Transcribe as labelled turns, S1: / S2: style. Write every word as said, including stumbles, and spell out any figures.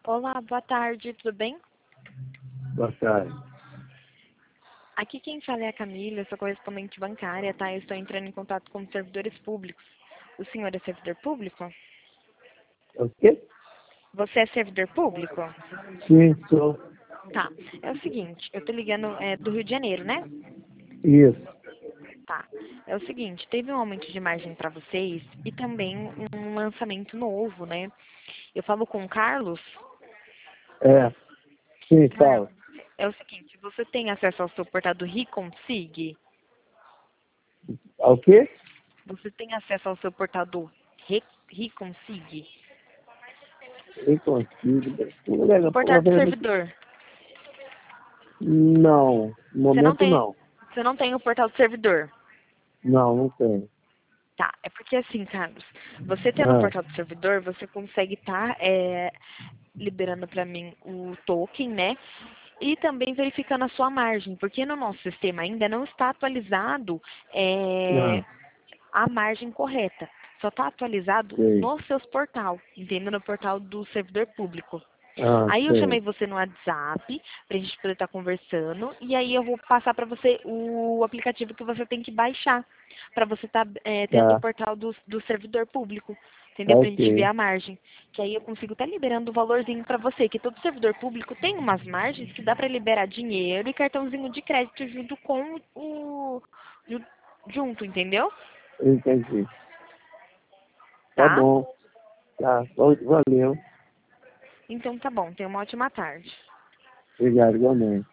S1: Olá, boa tarde, tudo bem?
S2: Boa tarde.
S1: Aqui quem fala é a Camila, eu sou correspondente bancária, tá? Eu estou entrando em contato com os servidores públicos. O senhor é servidor público?
S2: É o quê?
S1: Você é servidor público?
S2: Sim, sou.
S1: Tá. É o seguinte, eu tô ligando é, do Rio de Janeiro, né?
S2: Isso.
S1: Tá. É o seguinte, teve um aumento de margem para vocês e também um lançamento novo, né? Eu falo com o Carlos.
S2: É. Sim,
S1: Carlos,
S2: fala.
S1: é o seguinte, você tem acesso ao seu portal do Reconsig?
S2: Ao quê?
S1: Você tem acesso ao seu portal do Re Reconsig?
S2: Eu consigo.
S1: O
S2: Legal.
S1: portal
S2: Na
S1: do
S2: verdade,
S1: servidor.
S2: não. No
S1: Você não
S2: momento,
S1: tem,
S2: não.
S1: você não tem o portal do servidor.
S2: Não, não tenho.
S1: Tá, é porque assim, Carlos, você tendo o
S2: Ah,
S1: portal do servidor, você consegue estar é, liberando para mim o token, né? E também verificando a sua margem, porque no nosso sistema ainda não está atualizado é,
S2: ah,
S1: a margem correta. Só está atualizado
S2: sei.
S1: nos seus portal, entendeu? No portal do servidor público.
S2: Ah,
S1: Aí eu chamei
S2: sei.
S1: você no WhatsApp pra gente poder estar conversando e aí eu vou passar pra você o aplicativo que você tem que baixar pra você estar tendo o
S2: Tá.
S1: portal do, do servidor público,
S2: Tá
S1: entendeu? Pra gente ver
S2: ok.
S1: a margem. Que aí eu consigo estar liberando o valorzinho pra você, que todo servidor público tem umas margens que dá pra liberar dinheiro e cartãozinho de crédito junto com o ju- junto, entendeu?
S2: Entendi. Tá
S1: Tá?
S2: bom. Tá. Valeu.
S1: Então tá bom, tenha uma ótima tarde.
S2: Obrigado, igualmente.